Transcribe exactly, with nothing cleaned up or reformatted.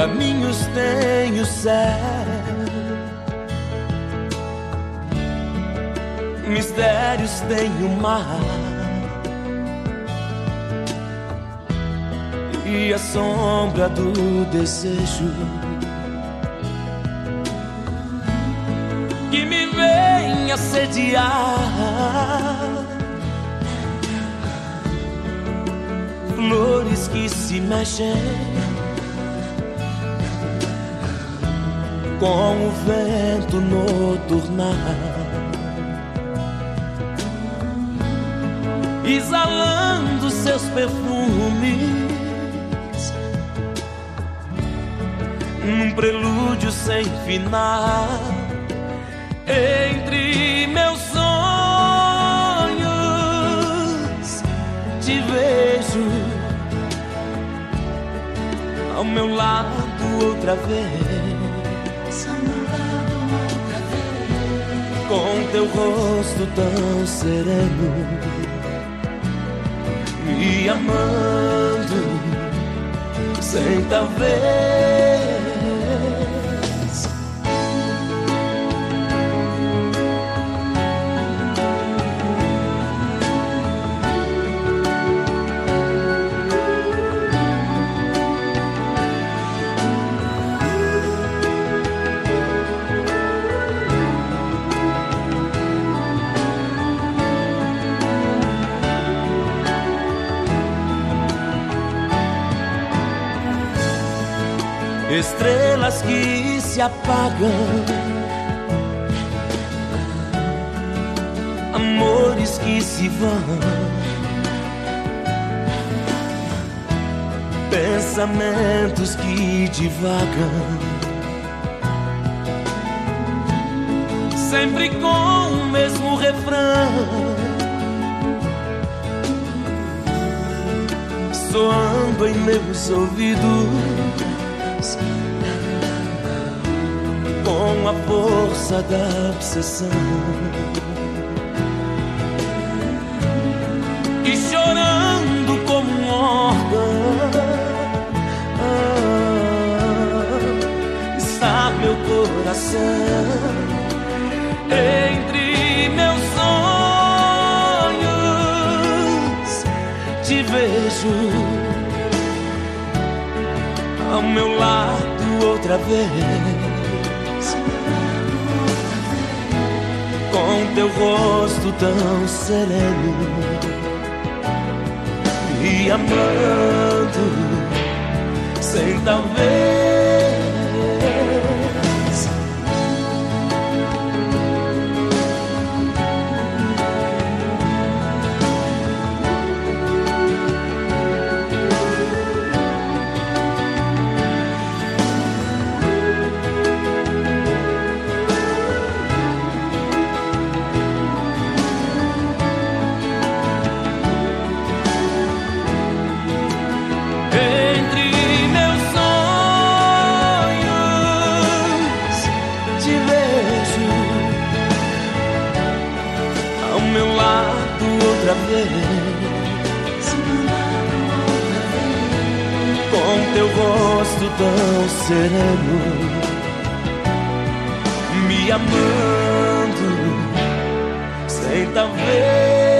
Caminhos tem o céu, mistérios tem o mar, e a sombra do desejo que me vem assediar. Flores que se mexem com o vento noturnal, exalando seus perfumes num prelúdio sem final. Entre meus sonhos te vejo ao meu lado outra vez, com teu rosto tão sereno, me amando sem talvez. Estrelas que se apagam, amores que se vão, pensamentos que divagam, sempre com o mesmo refrão, soando em meus ouvidos com a força da obsessão, e chorando como um órgão está meu coração. Entre meus sonhos te vejo ao meu lado outra vez, com teu rosto tão sereno, me amando sem talvez. Outra vez, com teu rosto tão sereno, me amando sem talvez.